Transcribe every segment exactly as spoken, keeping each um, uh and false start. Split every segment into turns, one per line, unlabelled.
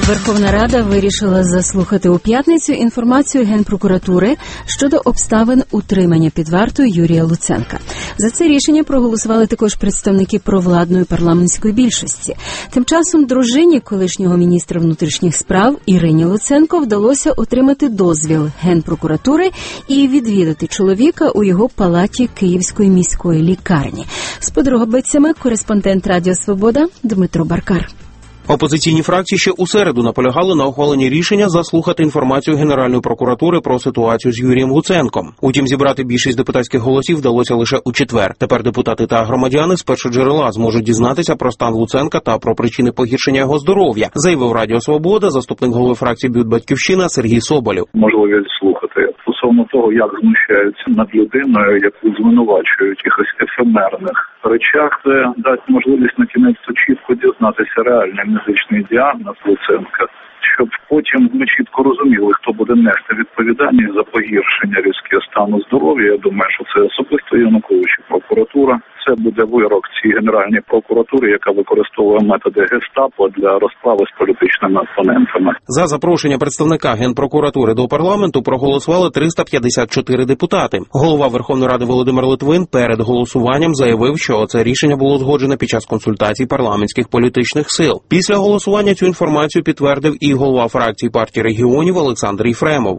Верховна Рада вирішила заслухати у п'ятницю інформацію Генпрокуратури щодо обставин утримання під вартою Юрія Луценка. За це рішення проголосували також представники провладної парламентської більшості. Тим часом дружині колишнього міністра внутрішніх справ Ірині Луценко вдалося отримати дозвіл Генпрокуратури і відвідати чоловіка у його палаті Київської міської лікарні. З подробицями кореспондент Радіо Свобода Дмитро Баркар.
Опозиційні фракції ще у середу наполягали на ухваленні рішення заслухати інформацію Генеральної прокуратури про ситуацію з Юрієм Луценком. Утім, зібрати більшість депутатських голосів вдалося лише у четвер. Тепер депутати та громадяни з першоджерела зможуть дізнатися про стан Луценка та про причини погіршення його здоров'я, заявив Радіо Свобода заступник голови фракції «Б'ют Батьківщина» Сергій Соболєв.
Можливість слухати стосовно того, як знущаються над людиною, яку звинувачують якихось ефемерних речах, це дасть можливість на кінець чітко дізнатися реальний медичний діагноз Луценка, щоб потім ми чітко розуміли, хто буде нести відповідальність за погіршення різкого стану здоров'я. Я думаю, що це особисто Янукович і прокуратура. Це буде вирок цій Генеральній прокуратурі, яка використовує методи гестапо для розправи з політичними опонентами.
За запрошення представника Генпрокуратури до парламенту проголосували триста п'ятдесят чотири депутати. Голова Верховної Ради Володимир Литвин перед голосуванням заявив, що це рішення було узгоджене під час консультацій парламентських політичних сил. Після голосування цю інформацію підтвердив і голова фракції партії регіонів Олександр Єфремов.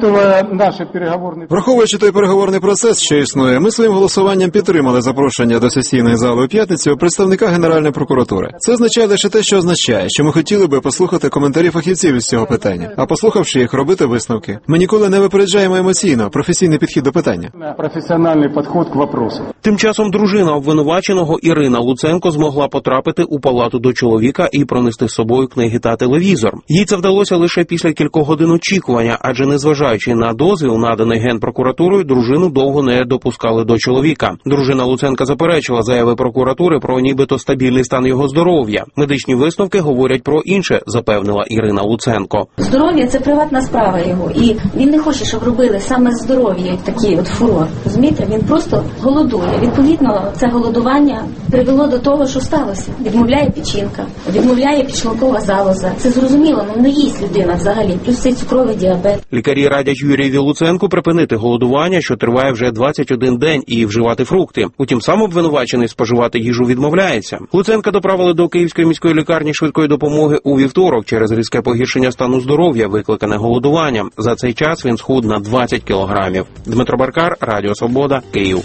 Враховуючи той переговорний процес, що існує, ми своїм голосуванням підтримали запрошення до сесійної зали у п'ятницю представника Генеральної прокуратури. Це означає лише те, що означає, що ми хотіли би послухати коментарі фахівців із цього питання, а послухавши їх, робити висновки. Ми ніколи не випереджаємо емоційно професійний підхід до питання.
Професіональний підхід к вопросу.
Тим часом дружина обвинуваченого Ірина Луценко змогла потрапити у палату до чоловіка і пронести з собою книги та телевізор. Їй це вдалося лише після кількох годин очікування, адже незважаючи на дозвіл, наданий Генпрокуратурою, дружину довго не допускали до чоловіка. Дружина Луценка заперечила заяви прокуратури про нібито стабільний стан його здоров'я. Медичні висновки говорять про інше, запевнила Ірина Луценко.
Здоров'я – це приватна справа його, і він не хоче, щоб робили саме здоров'я такий от фурор. Розумієте, він просто голодує. Відповідно, це голодування привело до того, що сталося. Відмовляє печінка, відмовляє підшлункова залоза. Це зрозуміло, ну не їсть людина взагалі, плюс цей цукровий діабет.
Лікарі радять Юрієві Луценку припинити голодування, що триває вже двадцять один день, і вживати фрукти. Утім, сам обвинувачений споживати їжу відмовляється. Луценка доправили до Київської міської лікарні швидкої допомоги у вівторок через різке погіршення стану здоров'я, викликане голодуванням. За цей час він схуд на двадцять кілограмів. Дмитро Баркар, Радіо Свобода, Київ.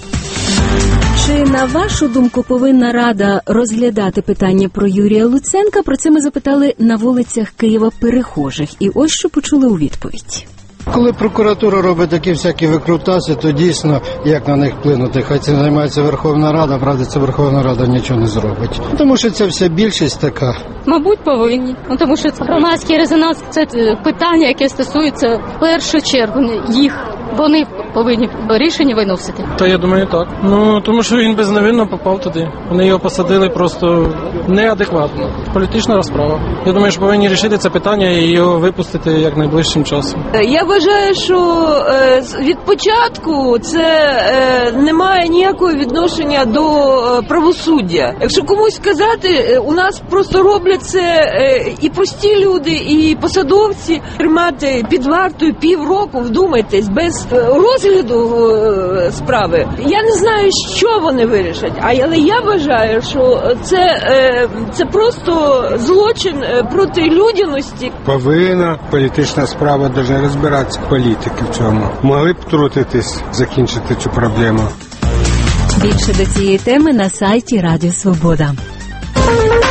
Чи, на вашу думку, повинна Рада розглядати питання про Юрія Луценка? Про це ми запитали на вулицях Києва перехожих. І ось що почули у відповідь.
Коли прокуратура робить такі всякі викрутаси, то дійсно, як на них вплинути? Хай цим займається Верховна Рада, правда, це Верховна Рада нічого не зробить. Тому що це вся більшість така.
Мабуть, повинні. Тому що громадський резонанс – це питання, яке стосується в першу чергу їх. Вони повинні рішення виносити.
Та я думаю, так. Ну, тому що він безневинно попав туди. Вони його посадили просто неадекватно. Політична розправа. Я думаю, що повинні рішити це питання і його випустити як найближчим часом.
Я вважаю, що е, від початку це е, не має ніякого відношення до е, правосуддя. Якщо комусь сказати, е, у нас просто роблять це е, і прості люди, і посадовці тримати під вартою півроку, вдумайтесь, без розгляду е, справи. Я не знаю, що вони вирішать, але я вважаю, що це, е, це просто злочин проти людяності.
Повинна політична справа повинна розбиратися політики в цьому. Могли б втрутитись, закінчити цю проблему.
Більше до цієї теми на сайті Радіо Свобода.